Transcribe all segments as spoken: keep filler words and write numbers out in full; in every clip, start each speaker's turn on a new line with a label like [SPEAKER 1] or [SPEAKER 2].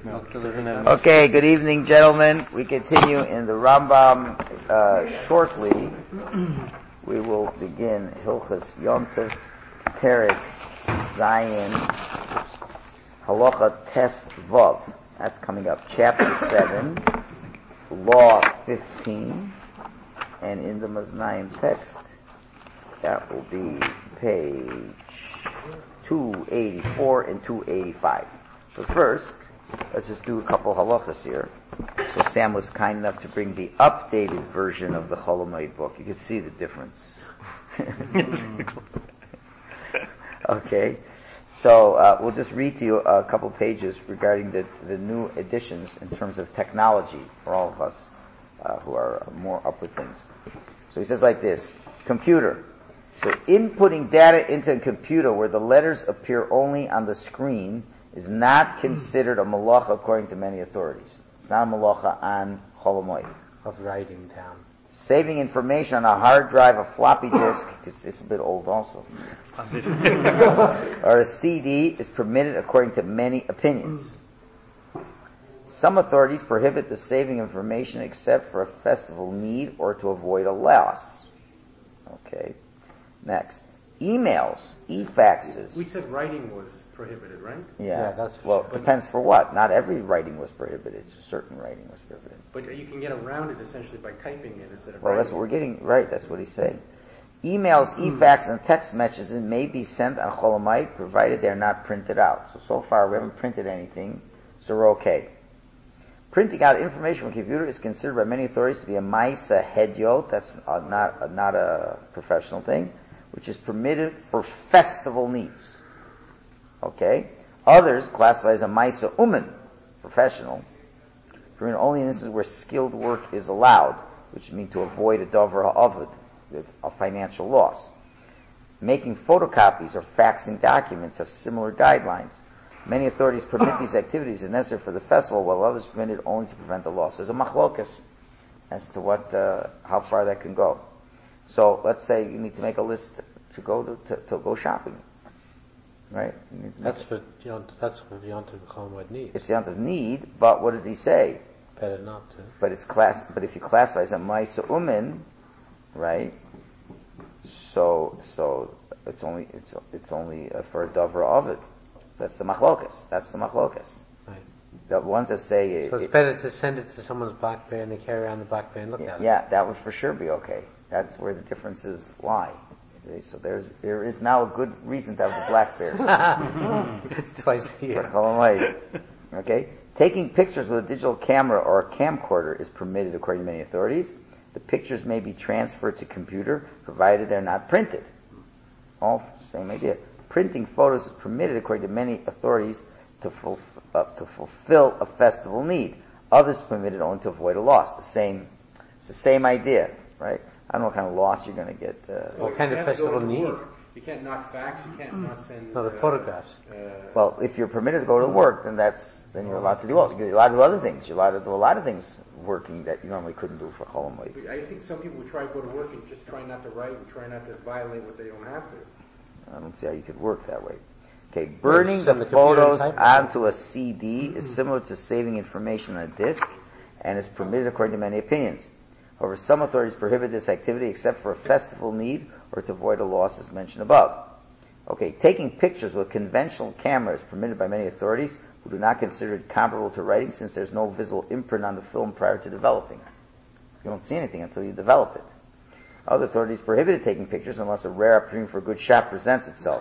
[SPEAKER 1] Okay, good evening, gentlemen. We continue in the Rambam uh, shortly. We will begin Hilchas Yom Tov, Perek Zayin, Halacha Tes Vav. That's coming up. Chapter seven, Law fifteen, and in the Maznayim text, that will be page two eighty-four and two eighty-five. But first, let's just do a couple halachas here. So Sam was kind enough to bring the updated version of the Chol Hamoed book. You can see the difference. Okay. So uh, we'll just read to you a couple pages regarding the, the new additions in terms of technology for all of us uh, who are more up with things. So he says like this, computer. So inputting data into a computer where the letters appear only on the screen is not considered a malacha according to many authorities. It's not a malacha on Chol Hamoed.
[SPEAKER 2] Of writing down.
[SPEAKER 1] Saving information on a hard drive, a floppy disk, because it's a bit old also, or a C D is permitted according to many opinions. Some authorities prohibit the saving information except for a festival need or to avoid a loss. Okay. Next. Emails, e-faxes.
[SPEAKER 3] We said writing was prohibited, right?
[SPEAKER 1] Yeah,
[SPEAKER 2] Yeah, that's
[SPEAKER 1] well,
[SPEAKER 2] sure.
[SPEAKER 1] it depends for what. Not every writing was prohibited. Certain writing was prohibited.
[SPEAKER 3] But you can get around it essentially by typing it instead of
[SPEAKER 1] Well,
[SPEAKER 3] writing.
[SPEAKER 1] that's what we're getting right. That's what he's saying. Emails, e-fax, and text messages may be sent on Chol Hamoed provided they are not printed out. So, so far we haven't printed anything, so we're okay. Printing out information from a computer is considered by many authorities to be a Maisa Hedyot. That's uh, not, uh, not a professional thing, which is permitted for festival needs. Okay? Others classify as a Maisa Umen, professional, permitted only in instances where skilled work is allowed, which means to avoid a Dover Ha'avad, a financial loss. Making photocopies or faxing documents have similar guidelines. Many authorities permit these activities as necessary for the festival, while others permit it only to prevent the loss. There's a machlokas as to what, uh, how far that can go. So let's say you need to make a list to go to, to, to go shopping, right?
[SPEAKER 2] That's for Yont, that's what Yont Chol Hamoed needs.
[SPEAKER 1] It's the amount of need, but what does he say?
[SPEAKER 2] Better not to.
[SPEAKER 1] But it's class. But if you classify as a Maisa Umin, right? So so it's only it's it's only uh, for a Dover of it. That's the machlokas. That's the machlokas.
[SPEAKER 2] Right.
[SPEAKER 1] The ones that say
[SPEAKER 2] So
[SPEAKER 1] it,
[SPEAKER 2] it's better to send it to someone's BlackBerry and they carry around the BlackBerry and look at it.
[SPEAKER 1] yeah, that would for sure be okay. That's where the differences lie. Okay, so there's there is now a good reason to have the BlackBerry.
[SPEAKER 2] Twice a
[SPEAKER 1] For
[SPEAKER 2] year.
[SPEAKER 1] Chol Hamoed. Okay? Taking pictures with a digital camera or a camcorder is permitted according to many authorities. The pictures may be transferred to computer provided they're not printed. All same idea. Printing photos is permitted according to many authorities to, fulf- uh, to fulfill a festival need. Others permitted only to avoid a loss. The same, it's the same idea, right? I don't know what kind of loss you're going to get. Uh,
[SPEAKER 2] What kind of festival need?
[SPEAKER 3] You can't not fax. You can't not send.
[SPEAKER 2] No, the
[SPEAKER 3] uh,
[SPEAKER 2] photographs.
[SPEAKER 3] Uh,
[SPEAKER 1] Well, if you're permitted to go to work, then that's then you're allowed to do all. You're allowed to do other things. You're allowed to do a lot of things working that you normally couldn't do for Chol Hamoed.
[SPEAKER 3] I think some people would try to go to work and just try not to write and try not to violate what they don't have to.
[SPEAKER 1] I don't see how you could work that way. Okay, burning
[SPEAKER 2] send
[SPEAKER 1] the
[SPEAKER 2] the computer
[SPEAKER 1] photos
[SPEAKER 2] and type it.
[SPEAKER 1] onto a C D is similar to saving information on a disk and is permitted according to many opinions. However, some authorities prohibit this activity except for a festival need or to avoid a loss as mentioned above. Okay, taking pictures with conventional cameras is permitted by many authorities who do not consider it comparable to writing since there's no visible imprint on the film prior to developing. You don't see anything until you develop it. Other authorities prohibited taking pictures unless a rare opportunity for a good shot presents itself.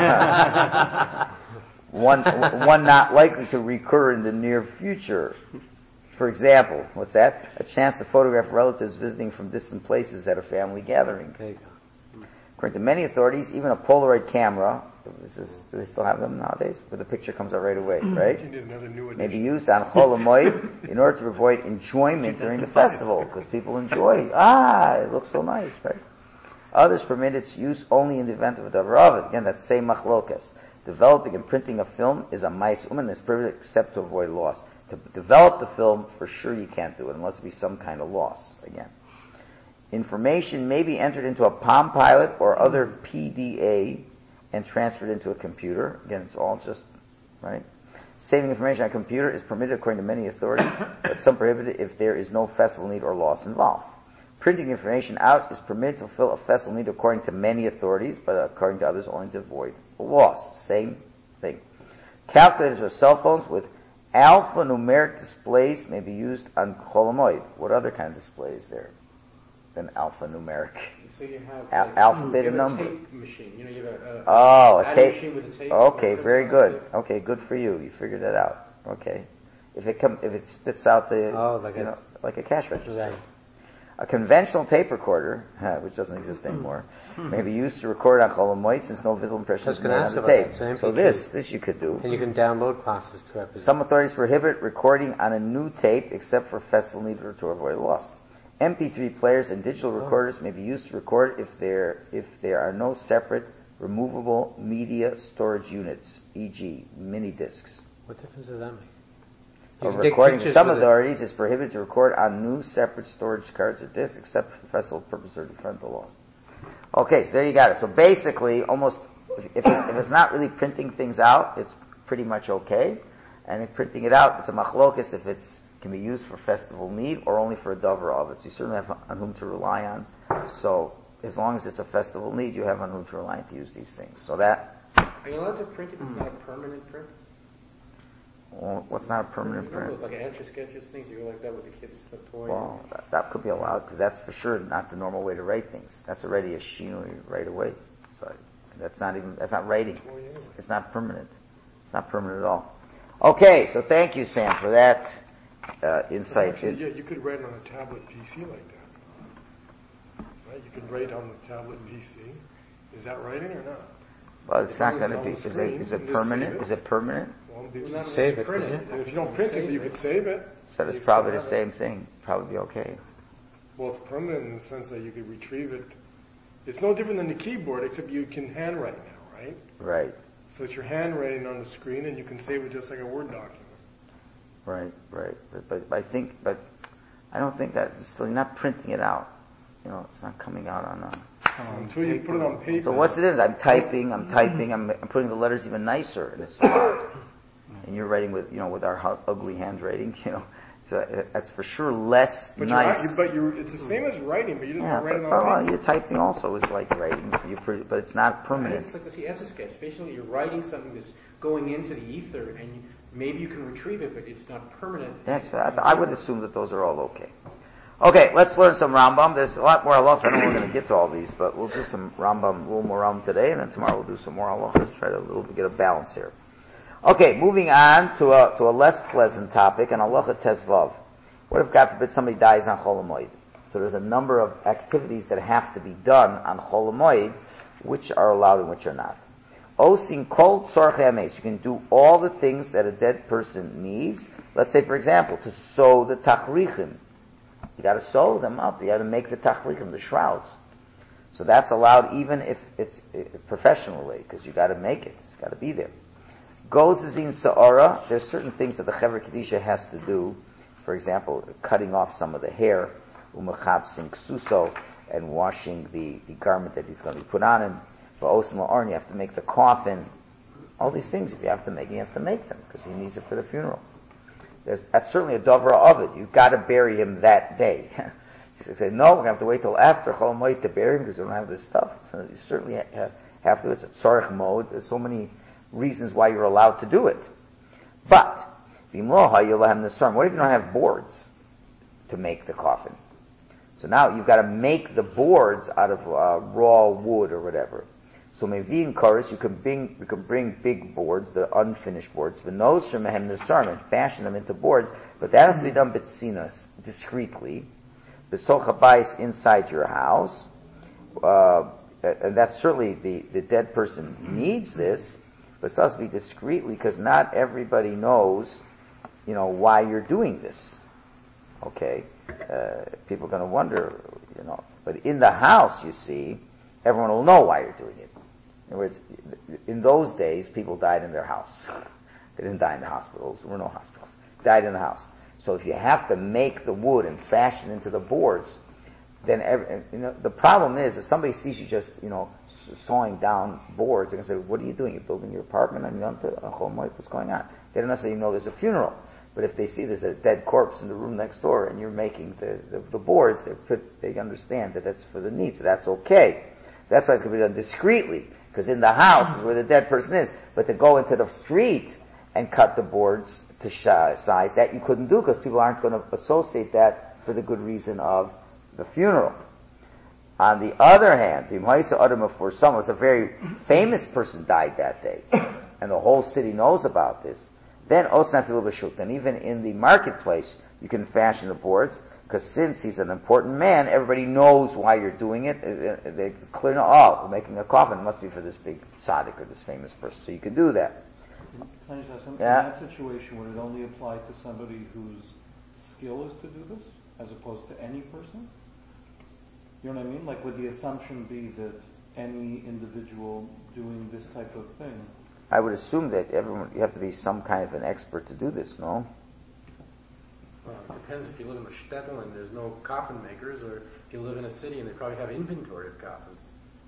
[SPEAKER 1] one, one not likely to recur in the near future. For example, what's that? A chance to photograph relatives visiting from distant places at a family gathering.
[SPEAKER 2] There you go.
[SPEAKER 1] According to many authorities, even a Polaroid camera, this is, do they still have them nowadays? Where the picture comes out right away, right?
[SPEAKER 3] You need another new
[SPEAKER 1] May be
[SPEAKER 3] edition.
[SPEAKER 1] used on Chol Hamoed in order to avoid enjoyment during the festival, because people enjoy, ah, it looks so nice, right? Others permit its use only in the event of a Dover Ovid. Again, that's same machlokas. Developing and printing a film is a mais umen that's permitted except to avoid loss. To develop the film, for sure you can't do it, unless it be some kind of loss, again. Information may be entered into a Palm Pilot or other P D A and transferred into a computer. Again, it's all just, right? Saving information on a computer is permitted according to many authorities, but some prohibit it if there is no festival need or loss involved. Printing information out is permitted to fulfill a festival need according to many authorities, but according to others only to avoid a loss. Same thing. Calculators or cell phones with alphanumeric displays may be used on Chol Hamoed. What other kind of display is there than alphanumeric?
[SPEAKER 3] So you have
[SPEAKER 1] Al-
[SPEAKER 3] like,
[SPEAKER 1] alphabet
[SPEAKER 3] you have
[SPEAKER 1] and
[SPEAKER 3] a
[SPEAKER 1] number.
[SPEAKER 3] tape machine. You know, you have a, a
[SPEAKER 1] Oh, a
[SPEAKER 3] adding
[SPEAKER 1] tape.
[SPEAKER 3] machine with a tape.
[SPEAKER 1] Okay,
[SPEAKER 3] It
[SPEAKER 1] very
[SPEAKER 3] puts on
[SPEAKER 1] good.
[SPEAKER 3] tape.
[SPEAKER 1] Okay, good for you. You figured that out. Okay. If it come, if it spits out the,
[SPEAKER 2] Oh, like
[SPEAKER 1] you
[SPEAKER 2] a-
[SPEAKER 1] know, like a cash register.
[SPEAKER 2] Right.
[SPEAKER 1] A conventional tape recorder, which doesn't exist anymore, may be used to record on Chol Hamoed since no visible impression
[SPEAKER 2] I was
[SPEAKER 1] is
[SPEAKER 2] gonna
[SPEAKER 1] made on
[SPEAKER 2] ask
[SPEAKER 1] the
[SPEAKER 2] about
[SPEAKER 1] tape.
[SPEAKER 2] that. So M P
[SPEAKER 1] So
[SPEAKER 2] three.
[SPEAKER 1] this, this you could do.
[SPEAKER 2] And you can download classes to episode.
[SPEAKER 1] Some authorities prohibit recording on a new tape except for festival need or to avoid loss. M P three players and digital recorders may be used to record if there if there are no separate removable media storage units, for example mini discs.
[SPEAKER 2] What difference does that make?
[SPEAKER 1] A
[SPEAKER 2] You can take
[SPEAKER 1] recording
[SPEAKER 2] pictures
[SPEAKER 1] some
[SPEAKER 2] with it.
[SPEAKER 1] authorities is prohibited to record on new separate storage cards or discs except for festival purpose or to prevent the loss. Okay, so there you got it. So basically, almost if, if, it, if it's not really printing things out, it's pretty much okay. And if printing it out, it's a machlokas if it's can be used for festival need or only for a dover of it. So you certainly have on whom to rely on. So as long as it's a festival need, you have on whom to rely on to use these things. So that,
[SPEAKER 3] Are you allowed to print it? It's not a permanent print.
[SPEAKER 1] well, what's not a permanent
[SPEAKER 3] You know
[SPEAKER 1] print?
[SPEAKER 3] those like etch a sketches things you go like that with the kids' the toy.
[SPEAKER 1] Well, that, that could be allowed because that's for sure not the normal way to write things. That's already a shinui right away. So that's not even that's not writing. It's, it's not permanent. It's not permanent at all. Okay, so thank you, Sam, for that uh, insight.
[SPEAKER 4] Actually, yeah, you could write on a tablet P C like that. Right? You could write on the tablet P C. Is that writing or not?
[SPEAKER 1] Well, it's
[SPEAKER 4] As
[SPEAKER 1] not
[SPEAKER 4] long as
[SPEAKER 1] going to
[SPEAKER 4] it's
[SPEAKER 1] be.
[SPEAKER 4] on
[SPEAKER 1] Is
[SPEAKER 4] the
[SPEAKER 1] it,
[SPEAKER 4] screen,
[SPEAKER 1] is
[SPEAKER 4] you
[SPEAKER 1] it
[SPEAKER 4] can just
[SPEAKER 1] permanent?
[SPEAKER 4] save it.
[SPEAKER 1] Is it permanent?
[SPEAKER 4] Well, the-
[SPEAKER 3] Well, not
[SPEAKER 2] Save
[SPEAKER 3] unless you
[SPEAKER 2] it,
[SPEAKER 3] print
[SPEAKER 2] yeah.
[SPEAKER 3] it.
[SPEAKER 4] and if you don't print it, you could save it.
[SPEAKER 1] So
[SPEAKER 4] You
[SPEAKER 1] it's
[SPEAKER 4] still
[SPEAKER 1] probably the
[SPEAKER 4] have it.
[SPEAKER 1] same thing. Probably be okay.
[SPEAKER 4] Well, it's permanent in the sense that you could retrieve it. It's no different than the keyboard, except you can handwrite now, right?
[SPEAKER 1] Right,
[SPEAKER 4] So it's your handwriting on the screen, and you can save it just like a Word document.
[SPEAKER 1] right, right. But, but, but I think, but I don't think that still you're not printing it out. You know, it's not coming out on a.
[SPEAKER 4] So until you put it on paper.
[SPEAKER 1] So what's it is? I'm typing, I'm typing, I'm, I'm putting the letters even nicer, and it's and you're writing with, you know, with our hu- ugly handwriting, you know. So uh, that's for sure less
[SPEAKER 4] But
[SPEAKER 1] nice.
[SPEAKER 4] you're, but you're, it's the same as writing, but you just
[SPEAKER 1] yeah,
[SPEAKER 4] don't write
[SPEAKER 1] but,
[SPEAKER 4] it
[SPEAKER 1] well,
[SPEAKER 4] on paper.
[SPEAKER 1] your typing also is like writing, you pre- but it's not permanent.
[SPEAKER 3] It's like the see, etch a sketch. Basically, you're writing something that's going into the ether, and you, maybe you can retrieve it, but it's not permanent.
[SPEAKER 1] That's I, I would assume that those are all okay. Okay, let's learn some Rambam. There's a lot more halachas. I don't know we're going to get to all these, but we'll do some Rambam, a little more Rambam today, and then tomorrow we'll do some more halachas. Try to a little bit get a balance here. Okay, moving on to a to a less pleasant topic, and halacha tezvav. What if, God forbid, somebody dies on Chol Hamoed? So there's a number of activities that have to be done on Chol Hamoed, which are allowed and which are not. Osin kol tzorchei hameis. You can do all the things that a dead person needs. Let's say, for example, to sew the tachrichim. You got to sew them up. You got to make the tachrichim, the shrouds. So that's allowed even if it's it, professionally, because you got to make it. It's got to be there. Goes in Sa'ara. There's certain things that the Chevra Kedisha has to do. For example, cutting off some of the hair, umachapsing ksuso, and washing the, the garment that he's going to be put on him. But osin la'arn, you have to make the coffin. All these things, if you have to make, you have to make them because he needs it for the funeral. There's, that's certainly a dovra of it. You've got to bury him that day. You say, no, we're going to have to wait till after Chol Hamoed to bury him because we don't have this stuff. So you certainly have, have to. It's a tzarech mode. There's so many reasons why you're allowed to do it. But what if you don't have boards to make the coffin? So now you've got to make the boards out of uh, raw wood or whatever. So maybe in chorus you can bring you can bring big boards, the unfinished boards, v'nos shemehem nesarim, and fashion them into boards. But that has to be done betzinas, discreetly. B'soch habayis, inside your house, uh, and that's certainly the the dead person needs this, but it has to be discreetly because not everybody knows, you know, why you're doing this. Okay, uh, people are going to wonder, you know. But in the house, you see, everyone will know why you're doing it. In other words, in those days, people died in their house. They didn't die in the hospitals. There were no hospitals. Died in the house. So if you have to make the wood and fashion into the boards, then every, you know, the problem is if somebody sees you just, you know, sawing down boards, they're going to say, "What are you doing? You're building your apartment on Yom Tov? What's going on?" they don't necessarily know there's a funeral. But if they see there's a dead corpse in the room next door and you're making the, the, the boards, they put, they understand that that's for the need, so that's okay. That's why it's going to be done discreetly, because in the house is where the dead person is. But to go into the street and cut the boards to sh- size, that you couldn't do, because people aren't going to associate that for the good reason of the funeral. On the other hand, the Maisa Adama for some was a very famous person died that day, and the whole city knows about this. Then Osnafilu B'Shuk, and even in the marketplace, you can fashion the boards, because since he's an important man, everybody knows why you're doing it. They clearly know, oh, we're making a coffin, it must be for this big tzaddik or this famous person, so you can do that.
[SPEAKER 5] Can I just ask something?
[SPEAKER 1] Yeah.
[SPEAKER 5] In that situation, would it only apply to somebody whose skill is to do this, as opposed to any person? You know what I mean? Like, would the assumption be that any individual doing this type of thing?
[SPEAKER 1] I would assume that everyone, you have to be some kind of an expert to do this, no?
[SPEAKER 3] Well, it depends if you live in a shtetl and there's no coffin makers, or if you live in a city and they probably have inventory of coffins.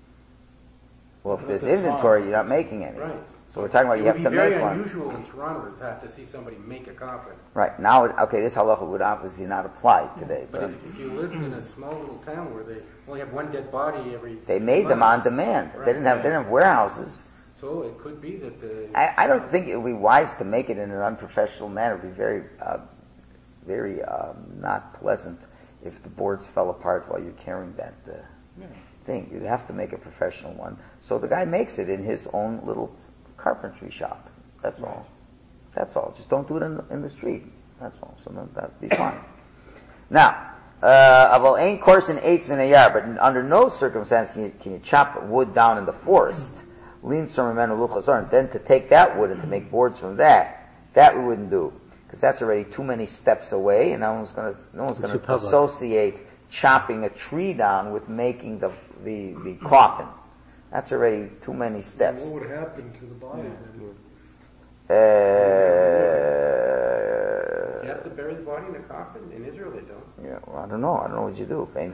[SPEAKER 1] Well, if there's inventory, you're not making any.
[SPEAKER 3] Right.
[SPEAKER 1] So we're talking about
[SPEAKER 3] it
[SPEAKER 1] you have to
[SPEAKER 3] would be
[SPEAKER 1] make
[SPEAKER 3] very
[SPEAKER 1] one.
[SPEAKER 3] unusual in Toronto to have to see somebody make a coffin.
[SPEAKER 1] Right. Now, it- okay, this halacha would obviously not apply today.
[SPEAKER 3] But
[SPEAKER 1] But
[SPEAKER 3] if, if you lived in a small little town where they only have one dead body every
[SPEAKER 1] they
[SPEAKER 3] few
[SPEAKER 1] made them on
[SPEAKER 3] months,
[SPEAKER 1] demand.
[SPEAKER 3] right,
[SPEAKER 1] They didn't have, they didn't have warehouses.
[SPEAKER 3] So it could be that the...
[SPEAKER 1] I, I don't think it would be wise to make it in an unprofessional manner. It would be very, uh, very um, not pleasant if the boards fell apart while you're carrying that uh,
[SPEAKER 5] Yeah.
[SPEAKER 1] thing. You'd have to make a professional one. So the guy makes it in his own little carpentry shop. That's all. That's all. Just don't do it in the, in the street. That's all. So then that'd be fine. Now, uh, aval ein korsin eitz min hayar, but under no circumstance can you, can you chop wood down in the forest. Lean sermon luchas, then to take that wood and to make boards from that, that we wouldn't do, because that's already too many steps away, and no one's going to no one's going to associate chopping a tree down with making the the the coffin. That's already too many steps.
[SPEAKER 4] What would happen to the body then?
[SPEAKER 1] Uh,
[SPEAKER 3] Do you have to bury the body in a coffin? In Israel they don't.
[SPEAKER 1] yeah, well, I don't know. I don't know what you do. And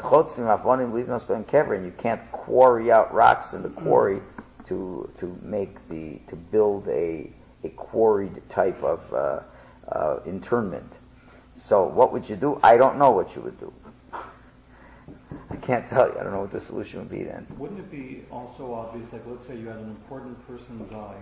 [SPEAKER 1] you can't quarry out rocks in the quarry to to make the to build a a quarried type of uh, uh, internment. So what would you do? I don't know what you would do. I can't tell you. I don't know what the solution would be then.
[SPEAKER 5] Wouldn't it be also obvious, like let's say you had an important person die,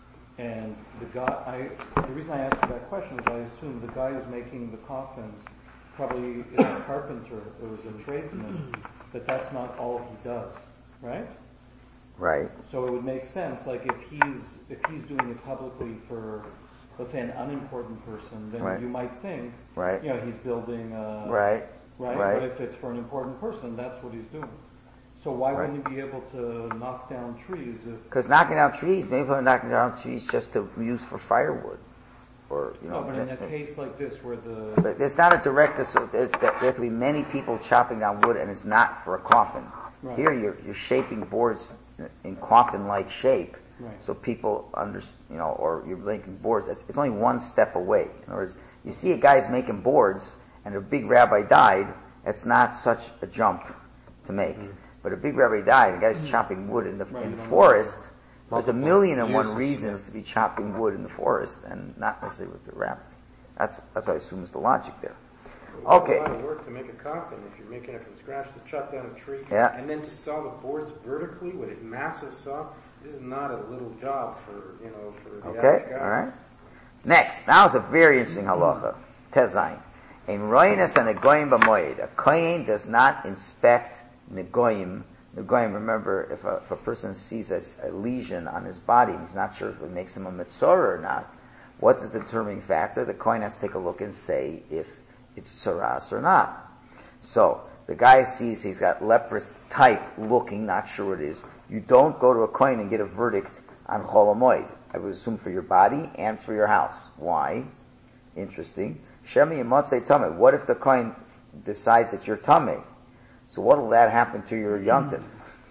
[SPEAKER 5] and the guy, I, the reason I asked you that question is I assume the guy who's making the coffins probably is a carpenter, or is a tradesman, that that's not all he does, right?
[SPEAKER 1] Right.
[SPEAKER 5] So it would make sense, like if he's if he's doing it publicly for, let's say, an unimportant person, then
[SPEAKER 1] Right.
[SPEAKER 5] you might think,
[SPEAKER 1] Right.
[SPEAKER 5] you know, he's building a,
[SPEAKER 1] Right.
[SPEAKER 5] right?
[SPEAKER 1] Right.
[SPEAKER 5] But if it's for an important person, that's what he's doing. So why
[SPEAKER 1] Right.
[SPEAKER 5] wouldn't he be able to knock down trees if...
[SPEAKER 1] Because knocking down trees, maybe they're knocking down trees just to use for firewood, or you know.
[SPEAKER 5] No, but in a
[SPEAKER 1] that-
[SPEAKER 5] case like this where the...
[SPEAKER 1] But there's not a direct association. There's, there have to be many people chopping down wood, and it's not for a coffin.
[SPEAKER 5] Right.
[SPEAKER 1] Here, you're you're shaping boards in coffin-like shape,
[SPEAKER 5] Right.
[SPEAKER 1] so people under, you know, or you're making boards. It's, it's only one step away. In other words, you see a guy's making boards, and a big rabbi died. It's not such a jump to make. Mm-hmm. But a big rabbi died, and the guy's chopping wood in the
[SPEAKER 5] Right,
[SPEAKER 1] in the
[SPEAKER 5] you
[SPEAKER 1] forest.
[SPEAKER 5] don't
[SPEAKER 1] There's a
[SPEAKER 2] Multiple
[SPEAKER 1] million and one
[SPEAKER 2] uses,
[SPEAKER 1] reasons to be chopping wood in the forest, and not necessarily with the rabbi. That's that's what I assume is the logic there. Okay.
[SPEAKER 3] It's a lot of work to make a coffin if you're making it from scratch, to chop down a tree,
[SPEAKER 1] Yeah.
[SPEAKER 3] and then to saw the boards vertically with a massive saw. This is not a little job for, you know, for the
[SPEAKER 1] Okay,
[SPEAKER 3] average guy.
[SPEAKER 1] all right. Next, now is a very interesting halacha. Tezayin. In roinas and negoyim b'moed, a kohen does not inspect negoyim. Negoyim, remember, if a, if a person sees a, a lesion on his body and he's not sure if it makes him a mitzorah or not, what is the determining factor? The kohen has to take a look and say if it's tsaras or not. So, the guy sees he's got leprous type looking, not sure what it is. You don't go to a kohen and get a verdict on chol hamoed. I would assume for your body and for your house. Why? Interesting. Shemi Motzei Tameh. What if the kohen decides that you're Tameh? So what will that happen to your yontif?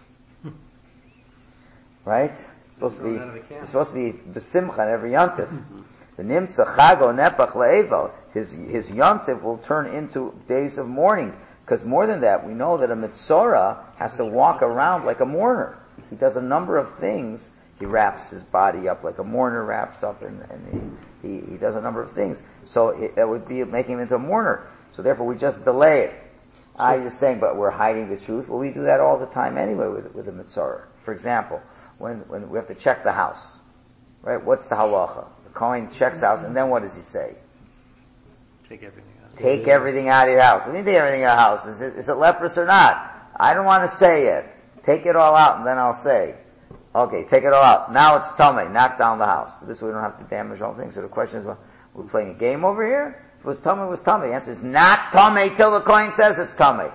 [SPEAKER 1] Right? It's supposed to be, it's supposed to be besimcha on every yontif. The nimtza chago nepach le'eval. His, his yontif will turn into days of mourning. Because more than that, we know that a mitzorah has to walk around like a mourner. He does a number of things he wraps his body up like a mourner wraps up, and, and he, he, he does a number of things. So it, that would be making him into a mourner. So therefore we just delay it. I was saying, but we're hiding the truth. Well, we do that all the time anyway with, with a mitzvah. For example, when, when we have to check the house, right? What's the halacha? The Kohen checks the house, and then what does he say?
[SPEAKER 2] Take everything out.
[SPEAKER 1] Take everything out of your house. What do you take everything out of your house? Is it, is it leprous or not? I don't want to say it. Take it all out, and then I'll say. Okay, take it all out. Now it's tummy. Knock down the house. But this way we don't have to damage all things. So the question is, well, we're playing a game over here? If it was tummy, it was tummy. The answer is not tummy till the Kohen says it's tummy.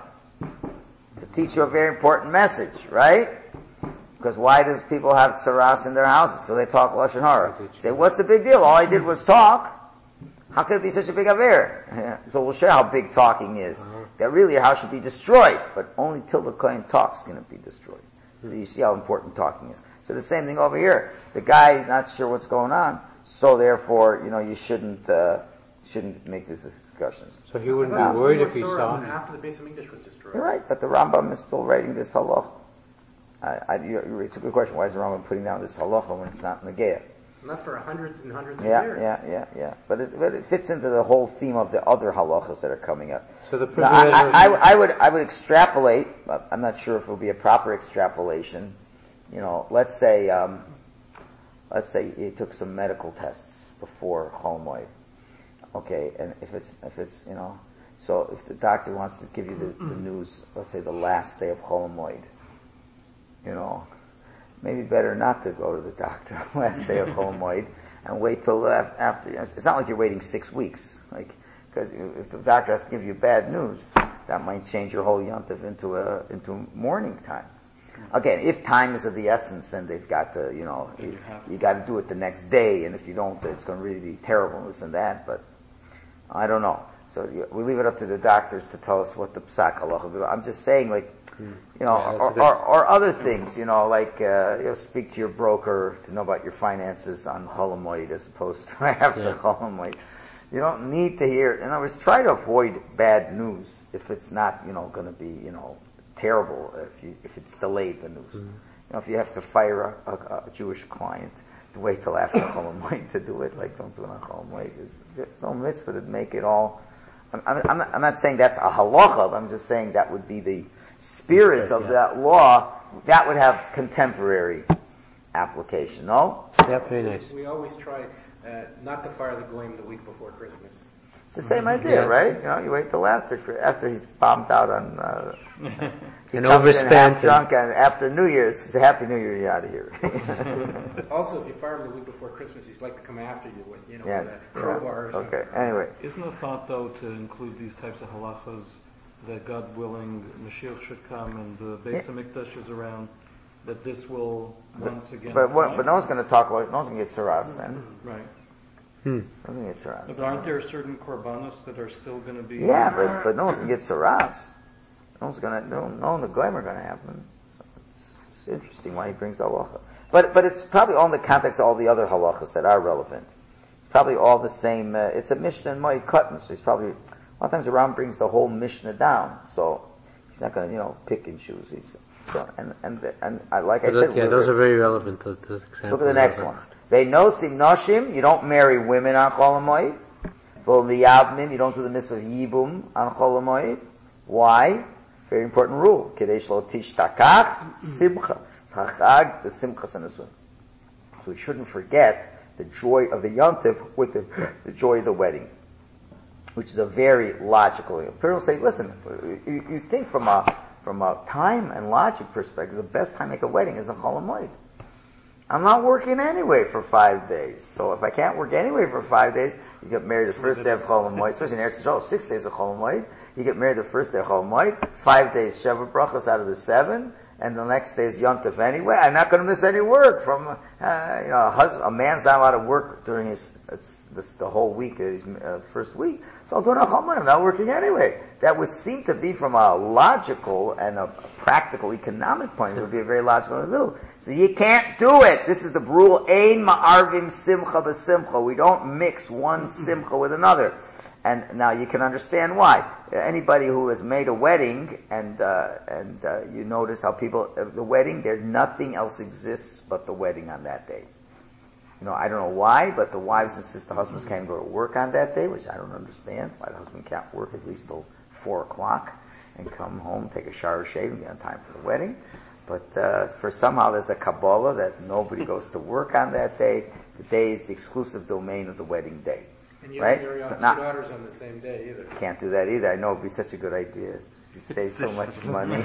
[SPEAKER 1] To teach you a very important message, right? Because why do people have tsaras in their houses? So they talk Lashon Hara. Say, what's the big deal? All I did was talk. How could it be such a big affair? So we'll show how big talking is. That really your house should be destroyed, but only till the Kohen talks can it be destroyed. So you see how important talking is. So the same thing over here. The guy not sure what's going on, so therefore, you know, you shouldn't uh, shouldn't make these discussions.
[SPEAKER 2] So he wouldn't
[SPEAKER 3] I thought
[SPEAKER 2] be
[SPEAKER 3] it was
[SPEAKER 2] worried
[SPEAKER 3] more
[SPEAKER 2] if he
[SPEAKER 3] Soros
[SPEAKER 2] saw.
[SPEAKER 3] after the Beis Hamikdash was destroyed.
[SPEAKER 1] You're right, but the Rambam is still writing this halacha. I, I, you, it's a good question. Why is the Rambam putting down this halacha when it's not Negea?
[SPEAKER 3] Not for hundreds and hundreds
[SPEAKER 1] Yeah,
[SPEAKER 3] of years.
[SPEAKER 1] yeah, yeah, yeah. But it, but it fits into the whole theme of the other halachas that are coming up.
[SPEAKER 2] So the
[SPEAKER 1] Now, I,
[SPEAKER 2] person
[SPEAKER 1] I, I, I would I would extrapolate. But I'm not sure if it will be a proper extrapolation. You know, let's say um, let's say he took some medical tests before Chol Moed. Okay, and if it's if it's you know, so if the doctor wants to give you the, the news, let's say the last day of Chol Moed, you know, maybe better not to go to the doctor last day of Chol Moed and wait till after. It's not like you're waiting six weeks, like because if the doctor has to give you bad news, that might change your whole yontif into a into mourning time. Again, if time is of the essence and they've got to, you know, you, you got to do it the next day, and if you don't, it's going to really be terrible, this and that. But I don't know. So you, we leave it up to the doctors to tell us what the psak halacha is. I'm just saying, like, you know,
[SPEAKER 2] Yeah,
[SPEAKER 1] or, or, or other things, you know, like uh, you know, speak to your broker to know about your finances on Chol Moed as opposed to after
[SPEAKER 2] Yeah.
[SPEAKER 1] Chol Moed. You don't need to hear. In other words, try to avoid bad news if it's not, you know, going to be, you know, terrible if you if it's delayed the news. Mm-hmm. You know, if you have to fire a, a, a Jewish client, to wait till after Chol Moed to do it, like don't do it on Chol Moed. There's no mitzvah to make it all. I'm, I'm, not, I'm not saying that's a halacha, but I'm just saying that would be the spirit
[SPEAKER 2] right,
[SPEAKER 1] of
[SPEAKER 2] yeah.
[SPEAKER 1] that law. That would have contemporary application, no?
[SPEAKER 2] Yeah, very nice.
[SPEAKER 3] We always try uh, not to fire the goyim the week before Christmas.
[SPEAKER 1] It's the same idea,
[SPEAKER 2] Yeah.
[SPEAKER 1] right? You know, you wait till after after he's bombed out on. Uh, he
[SPEAKER 2] And
[SPEAKER 1] comes in
[SPEAKER 2] overspent
[SPEAKER 1] half
[SPEAKER 2] and-
[SPEAKER 1] drunk, and after New Year's, it's a Happy New Year, you're out of here.
[SPEAKER 3] Also, if you fire him the week before Christmas, he's like to come after you with, you know,
[SPEAKER 1] Yes.
[SPEAKER 3] with a crowbar or
[SPEAKER 1] Yeah.
[SPEAKER 3] something.
[SPEAKER 1] Okay. Anyway,
[SPEAKER 5] Isn't the thought, though, to include these types of halachas, that God willing, Mashiach should come and the Beis Hamikdash is around, that this will once again...
[SPEAKER 1] but what, but no one's going to talk about. No one's going to get saras then.
[SPEAKER 5] Right.
[SPEAKER 2] Hmm.
[SPEAKER 1] No one's going to get saras.
[SPEAKER 5] But aren't there certain korbanos that are still going to be...
[SPEAKER 1] Yeah, but but no one's going to get saras. No one's going to. No, no one the goyim are going to happen. So it's, it's interesting why he brings the halacha. But but it's probably all in the context of all the other halachas that are relevant. It's probably all the same. Uh, it's a Mishnah and Moed Katan. So he's probably a lot of times the Ram brings the whole Mishnah down. So he's not going to you know pick and choose. He's so and and and I like I
[SPEAKER 2] But
[SPEAKER 1] said.
[SPEAKER 2] look, yeah,
[SPEAKER 1] we're-
[SPEAKER 2] those are very relevant. Those, those examples.
[SPEAKER 1] Look at the next
[SPEAKER 2] are-
[SPEAKER 1] ones. Ve'nosim noshim, you don't marry women on Chol HaMoed. Ve'liyavnim, you don't do the mitzvah of yibum on Chol HaMoed. Why? Very important rule. Kedei shlo tishtakach simcha. Chachag v'simcha sanesun. So we shouldn't forget the joy of the yontif with the, the joy of the wedding, which is a very logical. People say, listen, you, you think from a from a time and logic perspective, the best time to make a wedding is on Chol HaMoed. I'm not working anyway for five days. So if I can't work anyway for five days, you get married the first day of Chol HaMoed, especially in Eretz Yisrael, six days of Chol HaMoed. You get married the first day of Chol HaMoed, five days Sheva Brachos out of the seven, and the next day is Yom Tov anyway. I'm not going to miss any work from, uh, you know, a husband, a man's not allowed to work during his, it's, this, the whole week, his uh, first week. So I'll do it on Chol HaMoed. I'm not working anyway. That would seem to be from a logical and a practical economic point, it would be a very logical thing to do. So you can't do it. This is the rule, Ein ma'arvim simcha b'simcha. We don't mix one simcha with another. And now you can understand why. Anybody who has made a wedding, and uh, and uh, you notice how people, uh, the wedding, there's nothing else exists but the wedding on that day. You know, I don't know why, but the wives insist the husbands can't go to work on that day, which I don't understand. Why the husband can't work at least till four o'clock and come home, take a shower, shave, and get on time for the wedding. But uh, for somehow there's a Kabbalah that nobody goes to work on that day. The day is the exclusive domain of the wedding day.
[SPEAKER 3] And you
[SPEAKER 1] right?
[SPEAKER 3] don't marry off
[SPEAKER 1] So
[SPEAKER 3] two
[SPEAKER 1] not-
[SPEAKER 3] daughters on the same day either.
[SPEAKER 1] Can't do that either. I know it'd be such a good idea. You save so much money.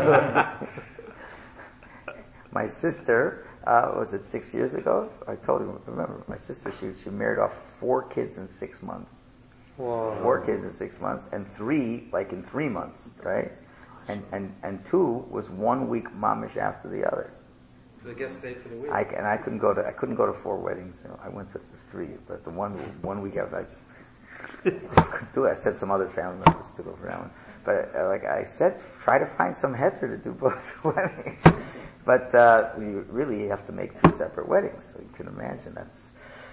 [SPEAKER 1] My sister, uh, was it six years ago? I told you, remember, my sister, she, she married off four kids in six months.
[SPEAKER 2] Whoa.
[SPEAKER 1] Four kids in six months, and three, like in three months, right? And, and, and two was one week mamish after the other.
[SPEAKER 3] So I guess stay for the week.
[SPEAKER 1] I, and I couldn't go to, I couldn't go to four weddings. You know, I went to three, but the one, one week after, I just, I just couldn't do it. I said some other family members to go for that one. But uh, like I said, try to find some heter to do both weddings. But uh, you really have to make two separate weddings, so you can imagine that's.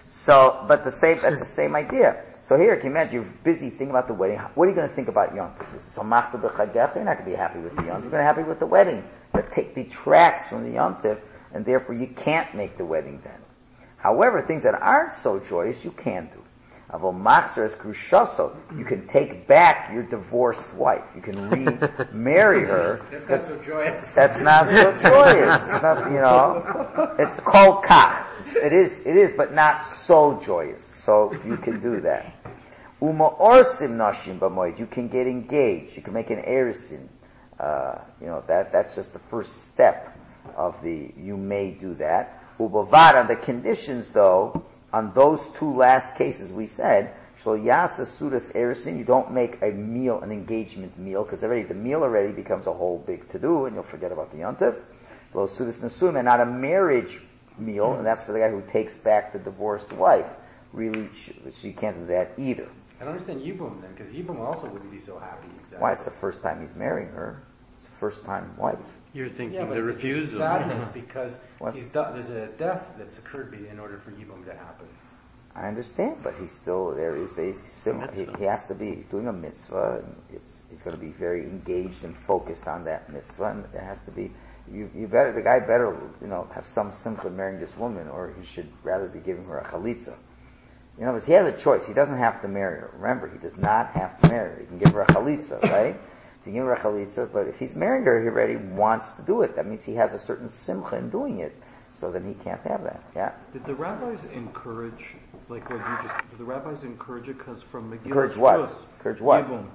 [SPEAKER 1] So, but the same, that's the same idea. So here, can you imagine, you're busy thinking about the wedding. What are you going to think about Yom Tov? This is Samachta b'chagecha. You're not going to be happy with the Yom Tov. You're going to be happy with the wedding. That take detracts from the Yom Tov, and therefore you can't make the wedding then. However, things that aren't so joyous, you can do. Avol machzer es grushaso. You can take back your divorced wife. You can remarry her.
[SPEAKER 3] That's not so joyous.
[SPEAKER 1] That's not so joyous. It's not, you know, it's kol kach. It is, it is, but not so joyous. So you can do that. Uma orsim nashim b'moed. You can get engaged. You can make an erisin. Uh, you know, that, that's just the first step of the, you may do that. Ubavad, on the conditions though, on those two last cases we said, shlo yasa sudas erisin, you don't make a meal, an engagement meal, because already the meal already becomes a whole big to-do, and you'll forget about the yontif. Lo sudas nasuim, and not a marriage meal, and that's for the guy who takes back the divorced wife. Really, she, she can't do that either.
[SPEAKER 3] I don't understand Yibum then, because Yibum also wouldn't be so happy. Exactly.
[SPEAKER 1] Why? It's the first time he's marrying her. It's the first time wife.
[SPEAKER 6] You're thinking
[SPEAKER 3] Yeah, but
[SPEAKER 6] the
[SPEAKER 3] it's,
[SPEAKER 6] refusal.
[SPEAKER 3] it's sadness because
[SPEAKER 1] What?
[SPEAKER 3] he's do- there's a death that's occurred be- in order for Yibum to happen.
[SPEAKER 1] I understand, but he's still, there is a sim, he, he has to be, he's doing a mitzvah, and it's, he's going to be very engaged and focused on that mitzvah, and it has to be, you, you better, the guy better, you know, have some simcha marrying this woman, or he should rather be giving her a chalitza. In other words, he has a choice. He doesn't have to marry her. Remember, he does not have to marry her. He can give her a chalitza, right? He can give her a chalitza, but if he's marrying her, he already wants to do it. That means he has a certain simcha in doing it. So then he can't have that. Yeah.
[SPEAKER 5] Did the rabbis encourage, like what you just, did the rabbis encourage it? Because from Megillah
[SPEAKER 1] Encourage what?
[SPEAKER 5] Rus,
[SPEAKER 1] Encourage what?
[SPEAKER 5] Yibum,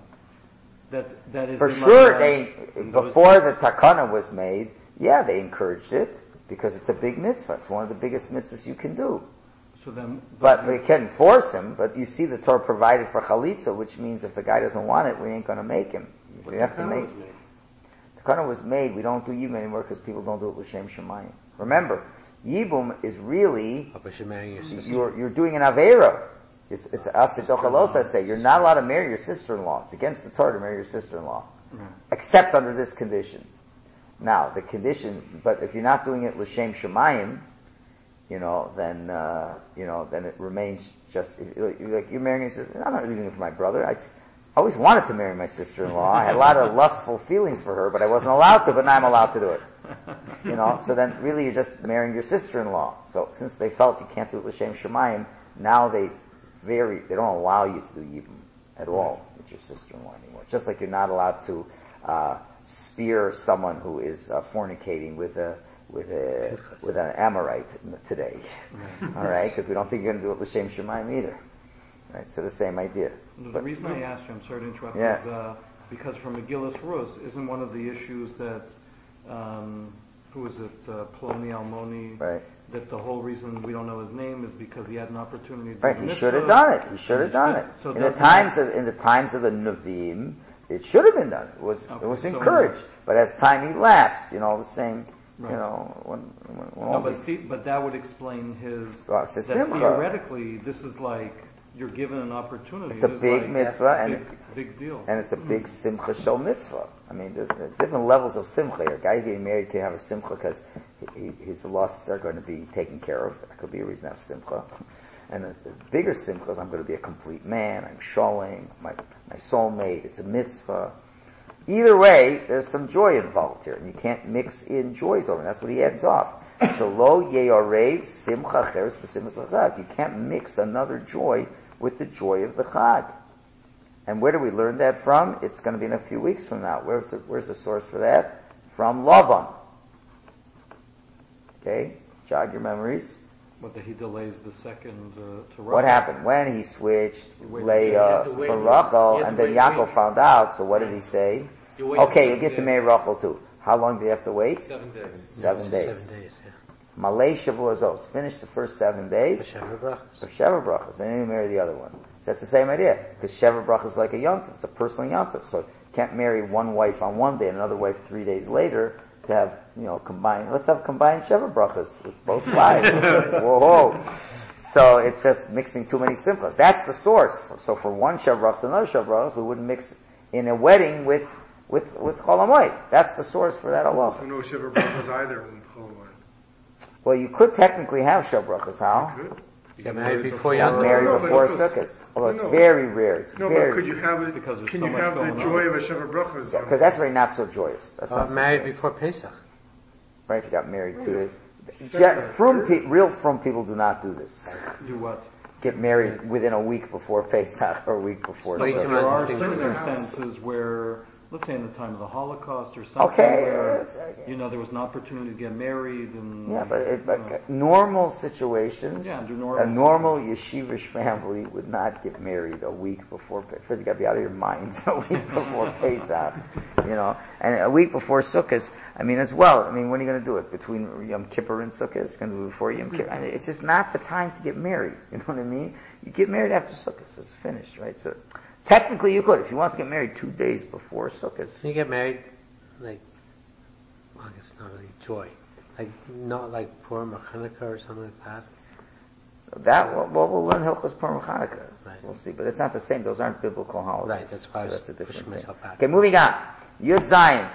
[SPEAKER 5] that, that is
[SPEAKER 1] For
[SPEAKER 5] in
[SPEAKER 1] sure,
[SPEAKER 5] my-
[SPEAKER 1] they,
[SPEAKER 5] in those-
[SPEAKER 1] before the takana was made, yeah, they encouraged it, because it's a big mitzvah. It's one of the biggest mitzvahs you can do.
[SPEAKER 5] So then,
[SPEAKER 1] But we can't force him, but you see the Torah provided for chalitza, which means if the guy doesn't want it, we ain't gonna make him. We have to make
[SPEAKER 3] was made.
[SPEAKER 1] The Takana was made, we don't do Yibum anymore because people don't do it with Shem Shemayim. Remember, Yibum is really,
[SPEAKER 2] But you're marrying your sister.
[SPEAKER 1] you're, you're doing an Avera. It's, it's Asidochalos, I say. You're not allowed to marry your sister-in-law. It's against the Torah to marry your sister-in-law.
[SPEAKER 5] Right.
[SPEAKER 1] Except under this condition. Now, the condition, but if you're not doing it L'Shem Shemayim, you know, then, uh, you know, then it remains just, you're like, you're marrying your sister. I'm not doing it for my brother. I always wanted to marry my sister-in-law. I had a lot of lustful feelings for her, but I wasn't allowed to, but now I'm allowed to do it. You know, so then really you're just marrying your sister-in-law. So since they felt you can't do it L'Shem Shemayim, now they very, they don't allow you to do Yibum at all with your sister-in-law anymore. Just like you're not allowed to, uh, spear someone who is uh, fornicating with a, with a, with an Amorite today. All right? Because we don't think you're going to do it L'Shem Shemayim either. Right? So the same idea.
[SPEAKER 5] The
[SPEAKER 1] But-
[SPEAKER 5] reason I asked you, I'm sorry to interrupt,
[SPEAKER 1] Yeah.
[SPEAKER 5] is uh, because from Megillas Rus, isn't one of the issues that, um, who is it, uh, Ploni Almoni,
[SPEAKER 1] Right.
[SPEAKER 5] that the whole reason we don't know his name is because he had an opportunity to
[SPEAKER 1] Right,
[SPEAKER 5] do
[SPEAKER 1] he
[SPEAKER 5] the
[SPEAKER 1] should have
[SPEAKER 5] mitzvah.
[SPEAKER 1] done it. He should have done it.
[SPEAKER 5] So
[SPEAKER 1] in the
[SPEAKER 5] doesn't
[SPEAKER 1] times
[SPEAKER 5] that-
[SPEAKER 1] of in the times of the Navim, it should have been done. It was
[SPEAKER 5] Okay,
[SPEAKER 1] it was
[SPEAKER 5] so-
[SPEAKER 1] encouraged. But as time elapsed, you know, the same,
[SPEAKER 5] Right.
[SPEAKER 1] you know, when when, when
[SPEAKER 5] No,
[SPEAKER 1] all
[SPEAKER 5] but
[SPEAKER 1] these,
[SPEAKER 5] see, but that would explain his,
[SPEAKER 1] Well, it's a
[SPEAKER 5] that
[SPEAKER 1] simcha.
[SPEAKER 5] theoretically, this is like, you're given an opportunity.
[SPEAKER 1] It's a
[SPEAKER 5] This is
[SPEAKER 1] big
[SPEAKER 5] like
[SPEAKER 1] mitzvah, and
[SPEAKER 5] big, big deal.
[SPEAKER 1] and it's a big simcha shel mitzvah. I mean, there's, there's different levels of simcha here. A guy getting married can have a simcha because he, his losses are going to be taken care of. That could be a reason to have simcha. And the, the bigger simcha is I'm going to be a complete man, I'm showing, my, my soulmate, it's a mitzvah. Either way, there's some joy involved here, and you can't mix in joys over, and that's what he ends off. So lo ye'orev simcha cheres b'simchas chag. You can't mix another joy with the joy of the chag. And where do we learn that from? It's going to be in a few weeks from now. Where's the, where's the source for that? From Lavan. Okay, jog your memories.
[SPEAKER 5] But that he delays the second uh, to Rachel.
[SPEAKER 1] What happened? When he switched
[SPEAKER 5] Wait,
[SPEAKER 1] Leah
[SPEAKER 3] to wait.
[SPEAKER 1] for Rachel,
[SPEAKER 3] He had
[SPEAKER 1] and
[SPEAKER 3] to
[SPEAKER 1] then
[SPEAKER 3] wait,
[SPEAKER 1] Yaakov
[SPEAKER 3] wait.
[SPEAKER 1] found out, so what did he say?
[SPEAKER 3] You wait
[SPEAKER 1] Okay, you
[SPEAKER 3] seven
[SPEAKER 1] get to
[SPEAKER 3] days.
[SPEAKER 1] marry Rachel too. How long do you have to wait?
[SPEAKER 3] Seven days.
[SPEAKER 1] Seven days.
[SPEAKER 2] Seven days, yeah.
[SPEAKER 1] Malay Shavuos. Finish the first seven days.
[SPEAKER 2] B'Shem Brachos.
[SPEAKER 1] For Sheva Brachas, and then you marry the other one. So that's the same idea, because Sheva Brachas is like a yontif. It's a personal yontif. So you can't marry one wife on one day and another wife three days later to have, you know, combined. Let's have combined Sheva Brachas with both wives. Whoa. So it's just mixing too many simchas. That's the source. So for one Sheva Brachas and another Sheva Brachas, we wouldn't mix in a wedding with with with Chol Hamoed. That's the source for that
[SPEAKER 4] So
[SPEAKER 1] halacha.
[SPEAKER 4] no shiver brachas either in Chol
[SPEAKER 1] Well, you could technically have Sheva Brachas. How?
[SPEAKER 4] Good.
[SPEAKER 2] You get married before
[SPEAKER 1] Not
[SPEAKER 2] you
[SPEAKER 1] married
[SPEAKER 4] No, but-
[SPEAKER 1] before
[SPEAKER 4] but-
[SPEAKER 1] Sukkot. Although it's
[SPEAKER 4] no.
[SPEAKER 1] very rare. It's
[SPEAKER 4] No,
[SPEAKER 1] very
[SPEAKER 4] but could you have it?
[SPEAKER 5] Because there's
[SPEAKER 4] can
[SPEAKER 5] so
[SPEAKER 4] you
[SPEAKER 5] much
[SPEAKER 4] have the
[SPEAKER 5] going
[SPEAKER 4] joy
[SPEAKER 5] on.
[SPEAKER 4] of a shiver brachas?
[SPEAKER 1] because that's really not so joyous. That's
[SPEAKER 2] uh,
[SPEAKER 1] not so
[SPEAKER 2] married
[SPEAKER 1] joyous.
[SPEAKER 2] before Pesach.
[SPEAKER 1] Right? If you got married two days.
[SPEAKER 4] Second.
[SPEAKER 1] Je- Frum pe- real frum people do not do this.
[SPEAKER 5] Do what?
[SPEAKER 1] Get married within a week before Pesach or a week before
[SPEAKER 2] Well, you
[SPEAKER 1] Sukkot.
[SPEAKER 2] can
[SPEAKER 5] There are
[SPEAKER 2] Things like
[SPEAKER 5] circumstances where, let's say in the time of the Holocaust or something,
[SPEAKER 1] Okay,
[SPEAKER 5] where,
[SPEAKER 1] uh,
[SPEAKER 5] you know, there was an opportunity to get married and...
[SPEAKER 1] Yeah, but, it,
[SPEAKER 5] you
[SPEAKER 1] but
[SPEAKER 5] know.
[SPEAKER 1] normal situations,
[SPEAKER 5] Yeah, do
[SPEAKER 1] a
[SPEAKER 5] normal.
[SPEAKER 1] normal yeshivish family would not get married a week before. Pe- First, you got to be out of your mind a week before Pesach, you know, and a week before Sukkot. I mean, as well. I mean, when are you going to do it? Between Yom Kippur and Sukkot? It's going to do it before Yom Kippur. I mean, it's just not the time to get married. You know what I mean? You get married after Sukkot. It's finished, right? So technically, you could if you want to get married two days before Sukkot.
[SPEAKER 2] You get married, like, well, I guess not really joy. Like, not like Purim or Hanukkah or something like that.
[SPEAKER 1] That well, well we'll learn Hilchos Purim Chanukah.
[SPEAKER 2] Right.
[SPEAKER 1] We'll see, but it's not the same. Those aren't biblical holidays.
[SPEAKER 2] Right, that's why I
[SPEAKER 1] So
[SPEAKER 2] was
[SPEAKER 1] that's a different
[SPEAKER 2] pushing
[SPEAKER 1] thing.
[SPEAKER 2] myself back.
[SPEAKER 1] Okay, moving on. Yud Zayin.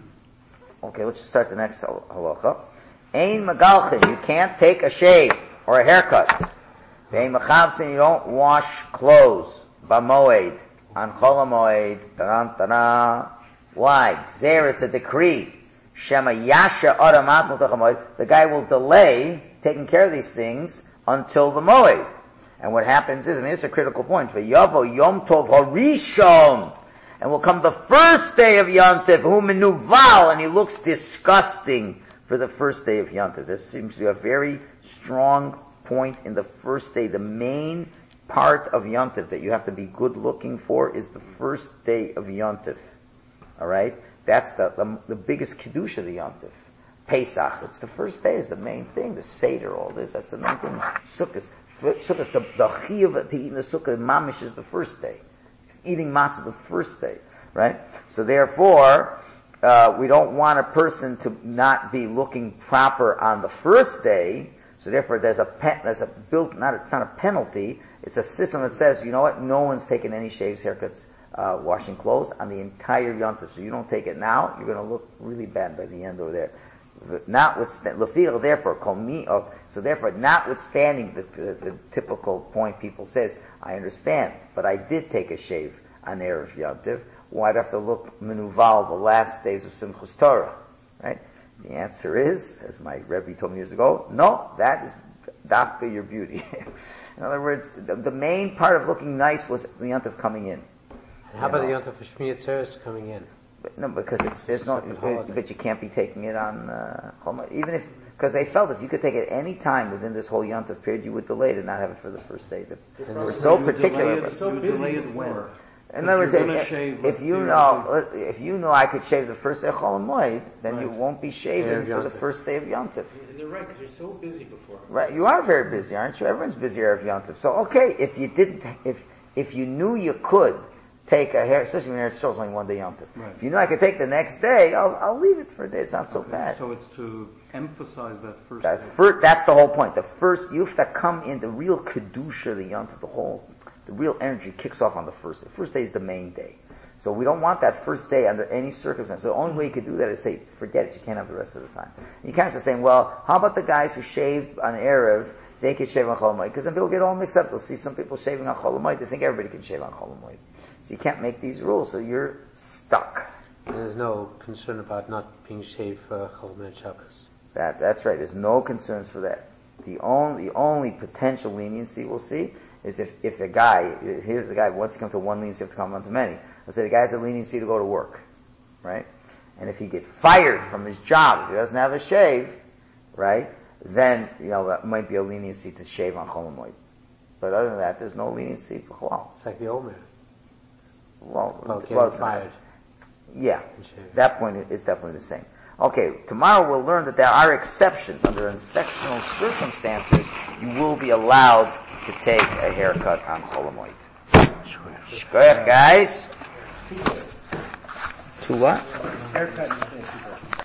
[SPEAKER 1] Okay, let's just start the next hal- halacha. Ein magalchin. You can't take a shave or a haircut. Ein machavsin. You don't wash clothes. Bamoed on Chol Hamoed. Taran tana. Why? Gzer. It's a decree. Shema yasha adam asmal tachamoed. The guy will delay taking care of these things until the moed. And what happens is, and it's a critical point, V'yavo yom tov harishon, and will come the first day of Yom Tov, who menuval, and he looks disgusting for the first day of Yom Tov. This seems to be a very strong point in the first day. The main part of Yom Tov that you have to be good looking for is the first day of Yom Tov. Alright? That's the, the, the biggest kiddush of the Yom Tov. Pesach, it's the first day is the main thing. The Seder, all this, that's the main thing. Sukkot, Sukkot, the, the chiyuv to eat in the Sukkah, mamish is the first day. Eating matzah the first day, right? So therefore, uh, we don't want a person to not be looking proper on the first day. So therefore, there's a pen, there's a built, not it's not a penalty. It's a system that says, you know what? No one's taking any shaves, haircuts, uh, washing clothes on the entire Yom Tov. So you don't take it now, you're going to look really bad by the end over there. Notwithstanding, therefore, call me up. So therefore, notwithstanding the, the, the typical point people says, I understand, but I did take a shave on Erev Yom Tov. Well, I'd have to look menuval the last days of Simchas Torah, right? The answer is, as my Rebbe told me years ago, no, that is dafka your beauty. In other words, the, the main part of looking nice was the Yom Tov coming in.
[SPEAKER 2] And how about the Yom Tov for Shmini Atzeres coming in?
[SPEAKER 1] But no, because it's, there's no,
[SPEAKER 2] Separate holiday.
[SPEAKER 1] but you can't be taking it on, uh, Chol Hamoed. Even if, because they felt if you could take it any time within this whole Yom Tov period, you would delay it and not have it for the first day. The, we're
[SPEAKER 2] So
[SPEAKER 1] so
[SPEAKER 5] You delay
[SPEAKER 1] particular.
[SPEAKER 5] it-
[SPEAKER 1] about-
[SPEAKER 3] so
[SPEAKER 5] you
[SPEAKER 3] busy
[SPEAKER 5] delay it
[SPEAKER 3] before.
[SPEAKER 5] when?
[SPEAKER 1] In other words,
[SPEAKER 5] You're gonna
[SPEAKER 1] if,
[SPEAKER 5] shave,
[SPEAKER 1] if
[SPEAKER 5] let's
[SPEAKER 1] you
[SPEAKER 5] say,
[SPEAKER 1] know, if you know I could shave the first day of Chol Hamoed, then you
[SPEAKER 5] Right.
[SPEAKER 1] won't be shaving
[SPEAKER 2] Yeah,
[SPEAKER 1] for
[SPEAKER 2] Yom
[SPEAKER 1] the
[SPEAKER 2] Tov.
[SPEAKER 1] first day of Yom Tov.
[SPEAKER 3] And they're right, because you're so busy before.
[SPEAKER 1] Right, you are very busy, aren't you? Everyone's busy Erev Yom Tov. So, okay, if you didn't, if, if you knew you could take a hair, especially when Eretz Yisrael is only one day Yom Tov.
[SPEAKER 5] Right.
[SPEAKER 1] If you know I could take the next day, I'll, I'll leave it for a day. It's not so
[SPEAKER 5] Okay,
[SPEAKER 1] bad.
[SPEAKER 5] So it's to emphasize that first
[SPEAKER 1] That
[SPEAKER 5] day.
[SPEAKER 1] first, that's the whole point. The first, you have to come in, the real kedusha of the Yom Tov, the whole, the real energy kicks off on the first day. The first day is the main day. So we don't want that first day under any circumstance. The only way you could do that is say, forget it, you can't have the rest of the time. You can't just say, well, how about the guys who shaved on Erev they can shave on Chol Hamoed. Because then people get all mixed up. They'll see some people shaving on Chol Hamoed. They think everybody can shave on Chol Hamoed. So you can't make these rules. So you're stuck.
[SPEAKER 2] And there's no concern about not being shaved for Chol Hamoed Shabbos.
[SPEAKER 1] That, that's right. There's no concerns for that. The only, the only potential leniency we'll see is if, if a guy, here's the guy, once you come to one leniency, you have to come on to many. Let's say the guy has a leniency to go to work, right? And if he gets fired from his job, if he doesn't have a shave, right, then, you know, that might be a leniency to shave on Chol Hamoed. But other than that, there's no leniency for Chol.
[SPEAKER 2] It's like the old man.
[SPEAKER 1] Well,
[SPEAKER 2] About getting
[SPEAKER 1] well,
[SPEAKER 2] fired.
[SPEAKER 1] Yeah, that point is definitely the same. Okay, tomorrow we'll learn that there are exceptions. Under exceptional circumstances, you will be allowed to take a haircut on Chol Hamoed. Shkoyach, guys. To what?
[SPEAKER 6] Haircut.